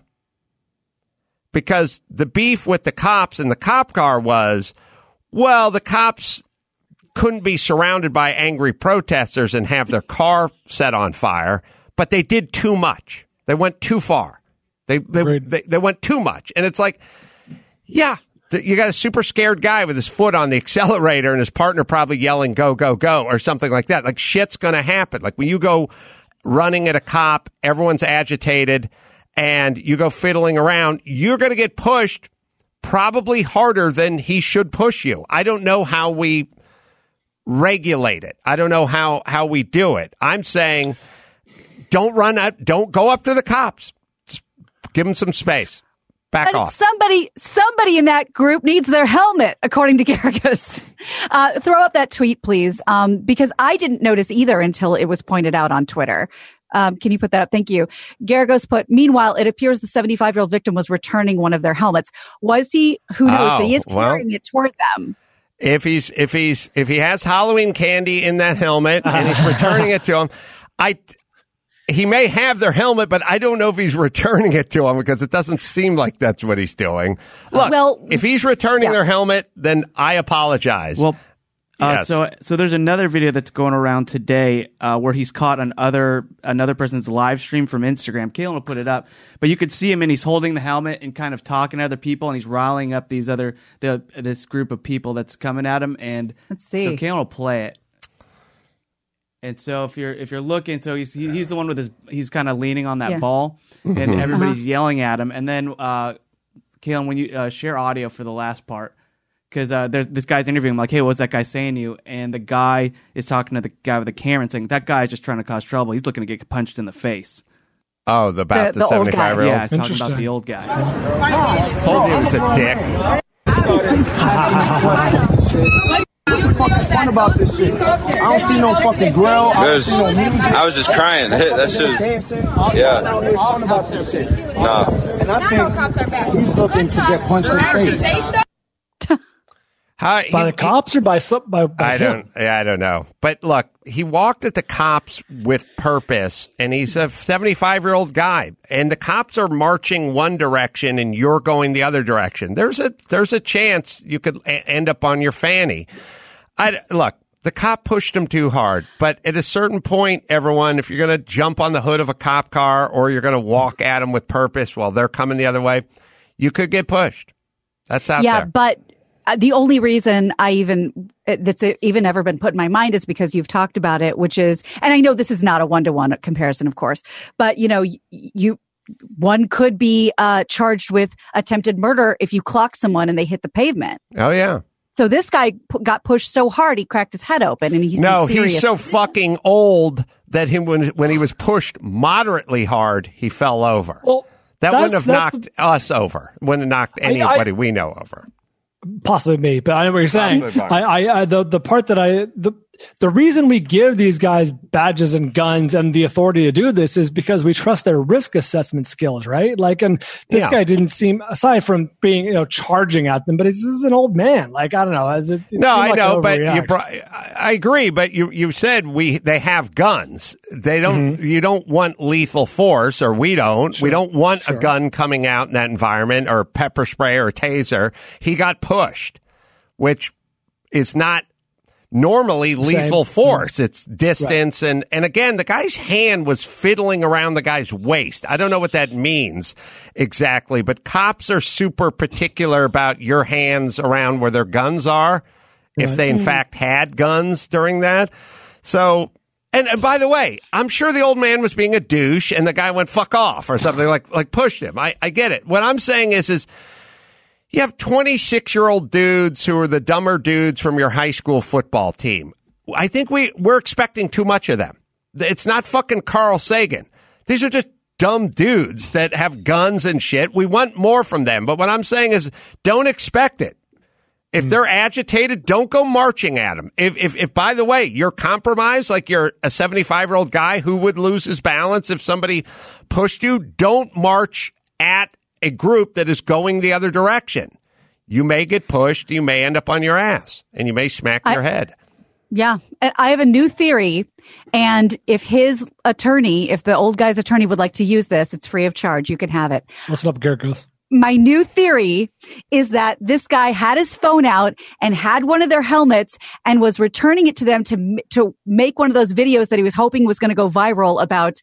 because the beef with the cops in the cop car was, well, the cops couldn't be surrounded by angry protesters and have their car set on fire, but they did too much. They went too far. They went too much. And it's like, yeah, you got a super scared guy with his foot on the accelerator and his partner probably yelling, go, go, go, or something like that. Like, shit's going to happen. Like, when you go running at a cop, everyone's agitated, and you go fiddling around, you're going to get pushed probably harder than he should push you. I don't know how we regulate it. I don't know how we do it. I'm saying don't go up to the cops. Give them some space. Back off. Somebody in that group needs their helmet, according to Garagos. Throw up that tweet, please, because I didn't notice either until it was pointed out on Twitter. Can you put that up? Thank you. Garagos put, meanwhile, it appears the 75-year-old victim was returning one of their helmets. Was he? Who knows? But he is carrying it toward them. If he has Halloween candy in that helmet and he's returning it to him, he may have their helmet, but I don't know if he's returning it to him because it doesn't seem like that's what he's doing. Look, if he's returning their helmet, then I apologize. Well, yes. So there's another video that's going around today where he's caught on another person's live stream from Instagram. Kalen will put it up, but you could see him and he's holding the helmet and kind of talking to other people, and he's riling up this group of people that's coming at him. And let's see. So Kalen will play it. And so if you're looking, so he's the one with he's kind of leaning on that ball, and everybody's yelling at him. And then Kalen, when you share audio for the last part, because there's this guy's interviewing him, like, hey, what's that guy saying to you? And the guy is talking to the guy with the camera and saying, that guy's just trying to cause trouble. He's looking to get punched in the face. Oh, the 75-year-old? Yeah, he's talking about the old guy. Told you he was a dick. What's the fucking fun about this shit? I don't see no fucking grill. I was just crying. That shit was, yeah. Fun about this shit. Nah. And I think he's looking to get punched in the face. By the cops or by I him? don't know. But look, he walked at the cops with purpose, and he's a 75-year-old guy, and the cops are marching one direction and you're going the other direction. There's a chance you could end up on your fanny. Look, the cop pushed him too hard, but at a certain point, everyone, if you're going to jump on the hood of a cop car or you're going to walk at them with purpose while they're coming the other way, you could get pushed. That's out there. Yeah, but the only reason that's even ever been put in my mind is because you've talked about it, which is, and I know this is not a one-to-one comparison, of course, but one could be charged with attempted murder if you clock someone and they hit the pavement. Oh yeah. So this guy got pushed so hard he cracked his head open, and he's so fucking old that when he was pushed moderately hard, he fell over. Well, that wouldn't have knocked us over. Wouldn't have knocked anybody we know over. Possibly me, but I know what you're saying. The part that the reason we give these guys badges and guns and the authority to do this is because we trust their risk assessment skills, right? Like, and this guy didn't seem, aside from being, charging at them, but he's an old man. Like, I don't know. I know, but I agree. But you said they have guns. They don't. You don't want lethal force, or we don't. Sure. We don't want a gun coming out in that environment, or pepper spray or taser. He got pushed, which is not normally lethal force. It's distance. Right. And again, the guy's hand was fiddling around the guy's waist. I don't know what that means exactly, but cops are super particular about your hands around where their guns are, if they in fact had guns during that. So And by the way, I'm sure the old man was being a douche and the guy went fuck off or something like pushed him. I get it. What I'm saying is you have 26-year-old dudes who are the dumber dudes from your high school football team. I think we're expecting too much of them. It's not fucking Carl Sagan. These are just dumb dudes that have guns and shit. We want more from them. But what I'm saying is don't expect it. If they're agitated, don't go marching at them. If by the way, you're compromised, like you're a 75-year-old guy who would lose his balance if somebody pushed you, don't march at a group that is going the other direction. You may get pushed, you may end up on your ass, and you may smack your head. Yeah. And I have a new theory. And if his attorney, if the old guy's attorney would like to use this, it's free of charge. You can have it. Listen up, Garagos. My new theory is that this guy had his phone out and had one of their helmets and was returning it to them to make one of those videos that he was hoping was going to go viral about,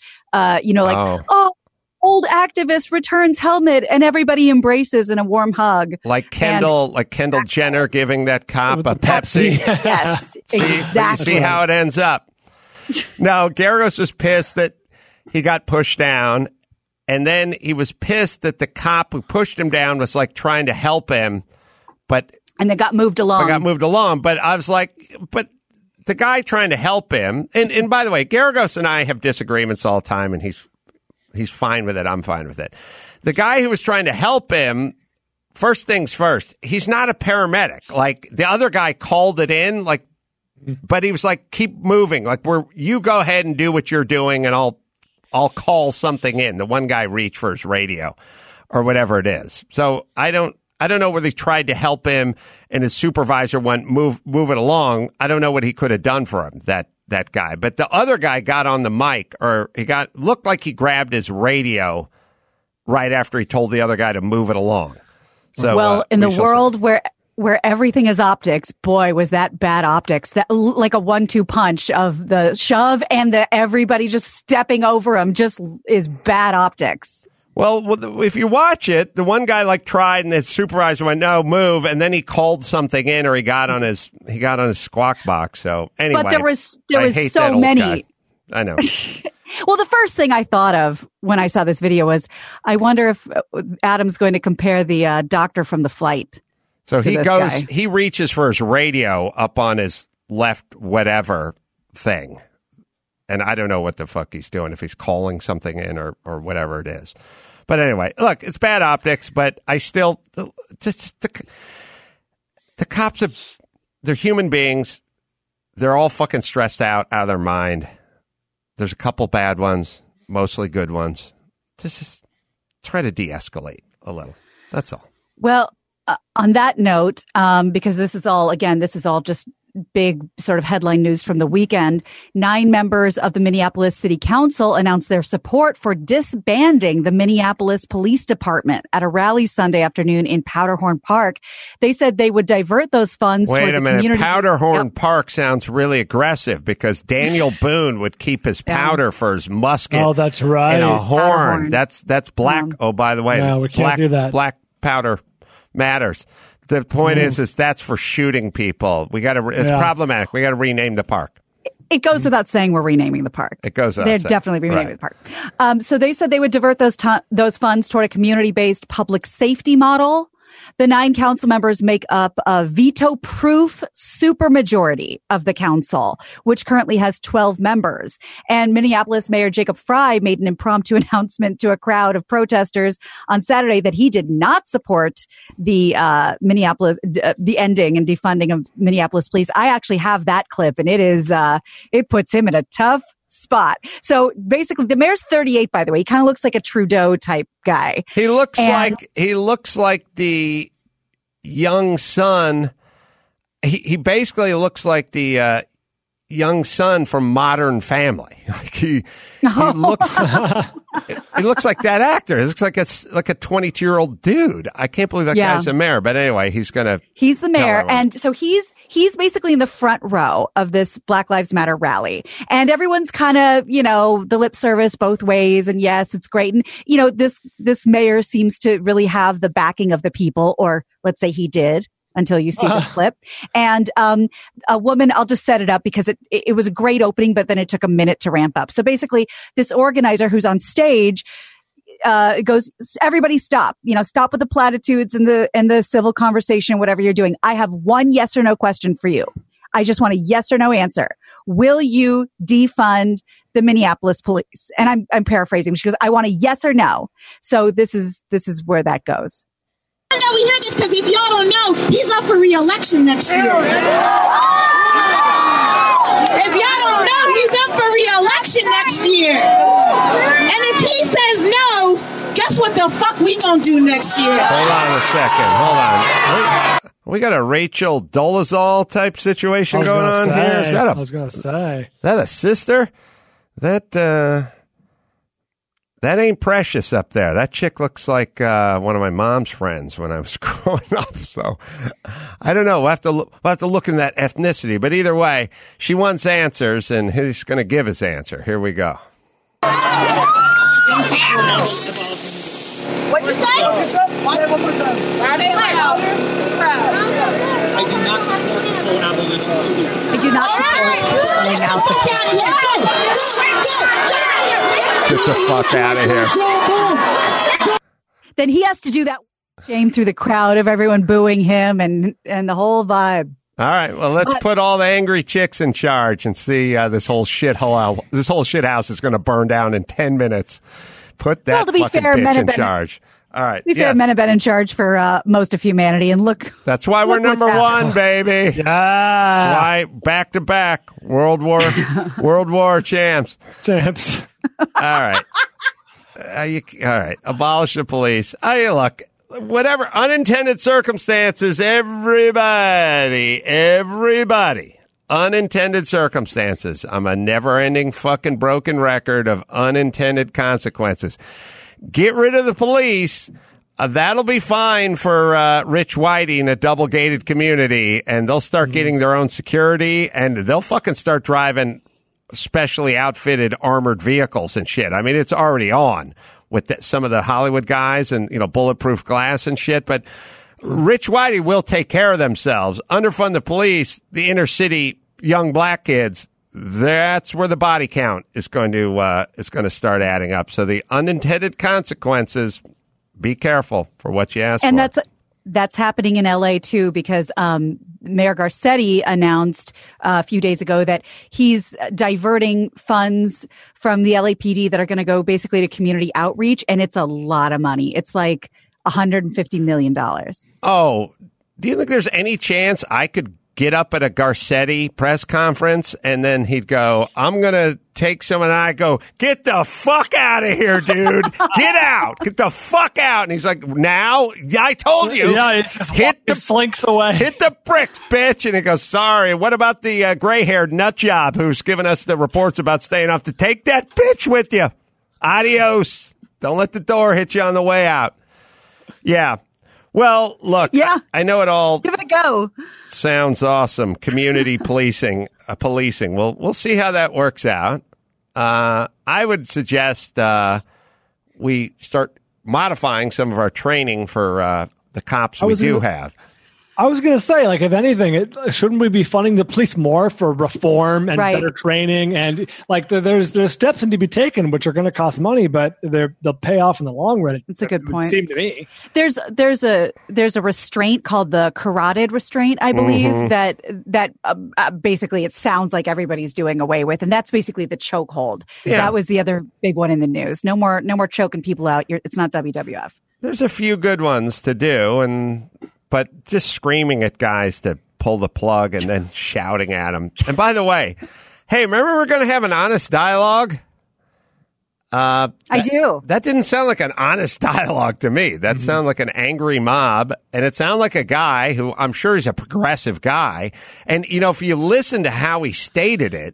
old activist returns helmet and everybody embraces in a warm hug. Like Kendall Jenner giving that cop a Pepsi. Yes, exactly. See how it ends up. No, Garagos was pissed that he got pushed down. And then he was pissed that the cop who pushed him down was like trying to help him, and they got moved along. But I was like, but the guy trying to help him, and by the way, Garagos and I have disagreements all the time, and he's fine with it. I'm fine with it. The guy who was trying to help him, first things first, he's not a paramedic. Like the other guy called it in, but he was like, keep moving. Like you go ahead and do what you're doing, and I'll call something in. The one guy reached for his radio or whatever it is. So I don't know whether he tried to help him and his supervisor went move it along. I don't know what he could have done for him, that guy. But the other guy got on the mic or looked like he grabbed his radio right after he told the other guy to move it along. So in the world where everything is optics, boy, was that bad optics. That like a 1-2 punch of the shove and the everybody just stepping over him just is bad optics. Well, if you watch it, the one guy tried and the supervisor went, no, move. And then he called something in or he got on his squawk box. So anyway, but there was so many. Guy. I know. Well, the first thing I thought of when I saw this video was, I wonder if Adam's going to compare the doctor from The Flight. So he reaches for his radio up on his left whatever thing. And I don't know what the fuck he's doing, if he's calling something in or whatever it is. But anyway, look, it's bad optics, but I still, just the cops, they're human beings. They're all fucking stressed out of their mind. There's a couple bad ones, mostly good ones. Just try to de-escalate a little. That's all. Well, on that note, because this is all just big sort of headline news from the weekend, 9 members of the Minneapolis City Council announced their support for disbanding the Minneapolis Police Department at a rally Sunday afternoon in Powderhorn Park. They said they would divert those funds towards a community. Powderhorn Park sounds really aggressive because Daniel Boone would keep his powder for his musket. Oh, that's right. And a horn. That's black. Oh, by the way, no, we can't do that. Black powder matters. The point is that's for shooting people. It's problematic. We got to rename the park. It goes without saying we're renaming the park. It goes without saying. They're definitely renaming the park. So they said they would divert those funds toward a community-based public safety model. The 9 council members make up a veto-proof supermajority of the council, which currently has 12 members. And Minneapolis Mayor Jacob Frey made an impromptu announcement to a crowd of protesters on Saturday that he did not support the the ending and defunding of Minneapolis police. I actually have that clip, and it puts him in a tough spot. So basically, the mayor's 38, by the way. He kind of looks like a Trudeau type guy. He looks like the young son. He basically looks like the young son from Modern Family. He looks he looks like that actor. He looks like a 22-year-old dude. I can't believe that guy's the mayor. But anyway, he's the mayor, and so he's basically in the front row of this Black Lives Matter rally, and everyone's kind of the lip service both ways. And yes, it's great, and this mayor seems to really have the backing of the people, or let's say he did. until you see this clip. And a woman, I'll just set it up because it was a great opening, but then it took a minute to ramp up. So basically, this organizer who's on stage goes, everybody stop, stop with the platitudes and the civil conversation, whatever you're doing. I have one yes or no question for you. I just want a yes or no answer. Will you defund the Minneapolis police? And I'm paraphrasing. She goes, I want a yes or no. So this is where that goes. I know we hear this because if y'all don't know, he's up for re-election next year. If y'all don't know, he's up for re-election next year. And if he says no, guess what the fuck we gonna do next year? Hold on a second. Hold on. We got a Rachel Dolezal type situation going on here. Is that I was gonna say. Is that a sister? That ain't Precious up there. That chick looks like one of my mom's friends when I was growing up. So I don't know. We'll have to look in that ethnicity. But either way, she wants answers, and he's going to give his answer. Here we go. What'd you say? Are they loud? I do not support the phone abolition. I do not support Get the fuck out of here. Then he has to do that shame through the crowd of everyone booing him and the whole vibe. All right, well, let's put all the angry chicks in charge and see this whole shit house is going to burn down in 10 minutes. Put that to be fucking fair, bitch in charge. All right. To be fair, men have been in charge for most of humanity, and look. That's why we're number one, baby. Yeah. That's why back to back World War champs. Champs. All right. All right. Abolish the police. Look, whatever unintended circumstances, everybody. Unintended circumstances. I'm a never-ending fucking broken record of unintended consequences. Get rid of the police. That'll be fine for Rich Whitey in a double-gated community, and they'll start getting their own security, and they'll fucking start driving specially outfitted armored vehicles and shit. I mean, it's already on with some of the Hollywood guys and, bulletproof glass and shit, but Rich Whitey will take care of themselves. Underfund the police, the inner city young black kids. That's where the body count is going to start adding up. So the unintended consequences. Be careful for what you ask for. And that's happening in LA too, because Mayor Garcetti announced a few days ago that he's diverting funds from the LAPD that are going to go basically to community outreach, and it's a lot of money. It's like $150 million. Oh, do you think there's any chance I could get up at a Garcetti press conference and then he'd go, I'm going to take someone, and I go, get the fuck out of here, dude. Get out. Get the fuck out. And he's like, now? I told you. Yeah, it's just slinks away. Hit the bricks, bitch. And he goes, sorry. What about the gray-haired nut job who's giving us the reports about staying off to take that bitch with you? Adios. Don't let the door hit you on the way out. Yeah. Well, look, I know it all. Give it a go. Sounds awesome. Community policing. We'll see how that works out. I would suggest we start modifying some of our training for the cops we do have. I was going to say, like, if anything, shouldn't we be funding the police more for reform and better training? And like, there's steps need to be taken, which are going to cost money, but they'll pay off in the long run. It's a good point. Seem to me. There's a restraint called the carotid restraint, I believe, that basically it sounds like everybody's doing away with, and that's basically the chokehold. Yeah. That was the other big one in the news. No more choking people out. It's not WWF. There's a few good ones to do, but just screaming at guys to pull the plug and then shouting at them. And by the way, hey, remember we're going to have an honest dialogue? I do. That didn't sound like an honest dialogue to me. That sounded like an angry mob. And it sounded like a guy who I'm sure he's a progressive guy. And, if you listen to how he stated it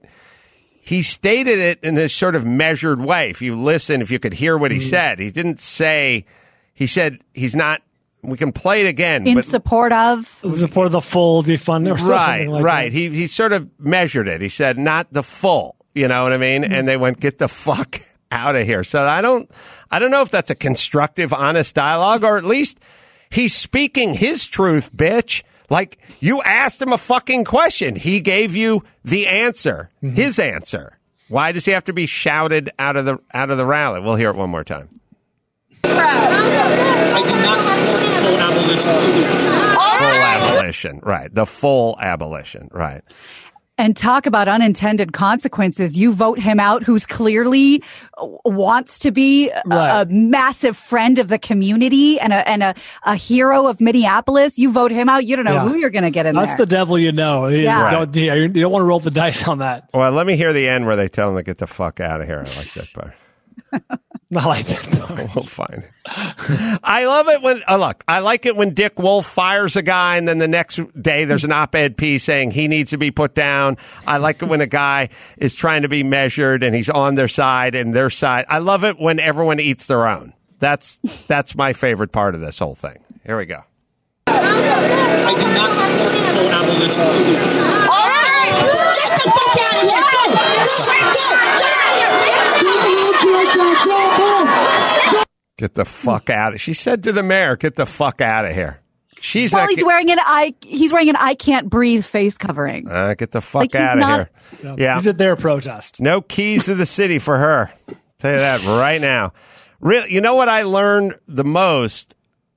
in this sort of measured way. If you could hear what he said, he didn't say, he said he's not. We can play it again. In support of the full defund or something like that. Right. He sort of measured it. He said, not the full, you know what I mean? And they went, get the fuck out of here. So I don't know if that's a constructive, honest dialogue, or at least he's speaking his truth, bitch. Like, you asked him a fucking question. He gave you the answer, his answer. Why does he have to be shouted out of the rally? We'll hear it one more time. I do not support the full abolition of the Full abolition, right. The full abolition, right. And talk about unintended consequences. You vote him out, who's clearly wants to be a massive friend of the community and a hero of Minneapolis. You vote him out, you don't know who you're going to get in there. That's the devil you know. You don't want to roll the dice on that. Well, let me hear the end where they tell him to get the fuck out of here. I like that part. I like that. We'll find it. I love it when, I like it when Dick Wolf fires a guy and then the next day there's an op-ed piece saying he needs to be put down. I like it when a guy is trying to be measured and he's on their side and their side. I love it when everyone eats their own. That's my favorite part of this whole thing. Here we go. I do not support the full abolition of the All right, get the fuck out of here. Get the fuck out of. She said to the mayor, "Get the fuck out of here." He's wearing an I can't breathe face covering. Get the fuck out of here. Yeah, he's at their protest. No keys to the city for her. Tell you that right now. Really, you know what I learned the most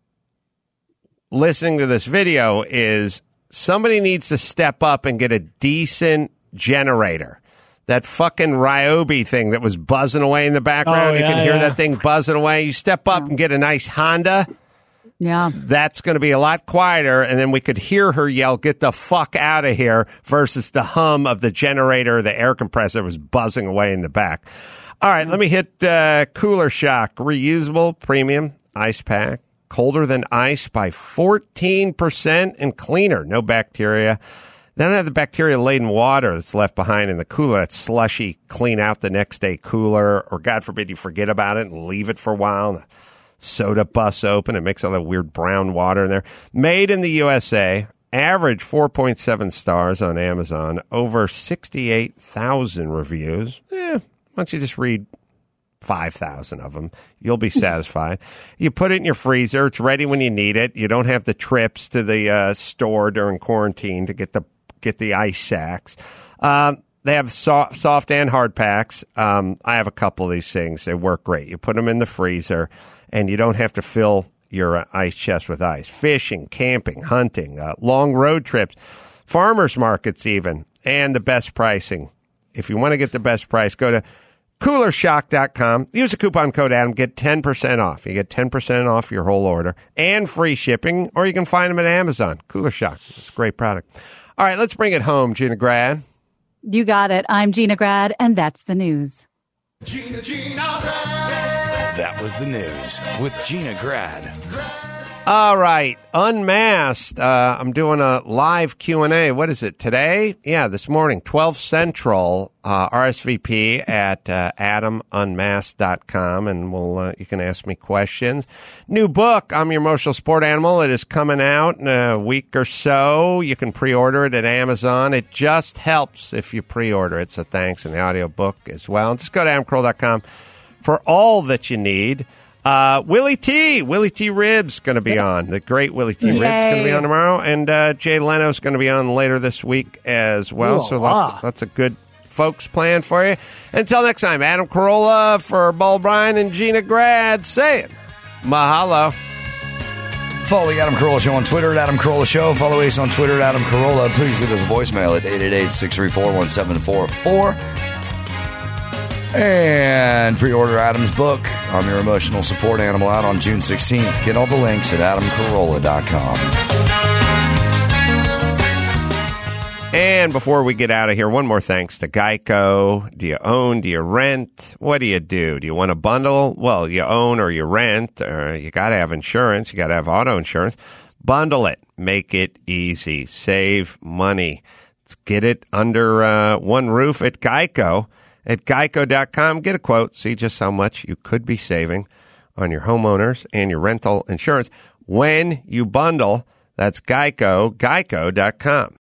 listening to this video is somebody needs to step up and get a decent generator. That fucking Ryobi thing that was buzzing away in the background. You can hear that thing buzzing away. You step up and get a nice Honda. Yeah. That's going to be a lot quieter, and then we could hear her yell, "Get the fuck out of here," versus the hum of the generator, the air compressor was buzzing away in the back. All right, let me hit Cooler Shock. Reusable premium ice pack. Colder than ice by 14% and cleaner. No bacteria. They don't have the bacteria-laden water that's left behind in the cooler. That slushy, clean out the next day cooler, or God forbid you forget about it and leave it for a while. And the soda busts open and makes all that weird brown water in there. Made in the USA. Average 4.7 stars on Amazon. Over 68,000 reviews. Why don't you just read 5,000 of them? You'll be satisfied. You put it in your freezer. It's ready when you need it. You don't have the trips to the store during quarantine to get the ice sacks. They have soft and hard packs. I have a couple of these things. They work great. You put them in the freezer, and you don't have to fill your ice chest with ice. Fishing, camping, hunting, long road trips, farmers markets even, and the best pricing. If you want to get the best price, go to coolershock.com. Use the coupon code Adam. Get 10% off. You get 10% off your whole order and free shipping, or you can find them at Amazon. Cooler Shock. It's a great product. All right, let's bring it home, Gina Grad. You got it. I'm Gina Grad, and that's the news. Gina Grad. That was the news with Gina Grad. All right, Unmasked. I'm doing a live Q&A. What is it, today? Yeah, this morning, 12 Central, RSVP at AdamUnmasked.com, and you can ask me questions. New book, I'm Your Emotional Support Animal. It is coming out in a week or so. You can pre-order it at Amazon. It just helps if you pre-order it, so thanks, and the audio book as well. Just go to AdamCarolla.com for all that you need. Willie T. Ribs going to be on. The great Willie T. Ribs going to be on tomorrow. And Jay Leno's going to be on later this week as well. Ooh, so lots of good folks planned for you. Until next time, Adam Carolla for Bull Bryan and Gina Grad saying mahalo. Follow the Adam Carolla Show on Twitter at Adam Carolla Show. Follow Ace on Twitter at Adam Carolla. Please leave us a voicemail at 888-634-1744. And pre-order Adam's book, I'm Your Emotional Support Animal, out on June 16th. Get all the links at AdamCarolla.com. And before we get out of here, one more thanks to Geico. Do you own? Do you rent? What do you do? Do you want a bundle? Well, you own or you rent, or you got to have insurance. You got to have auto insurance. Bundle it. Make it easy. Save money. Let's get it under one roof at Geico. At geico.com, get a quote, see just how much you could be saving on your homeowners and your rental insurance when you bundle. That's Geico, geico.com.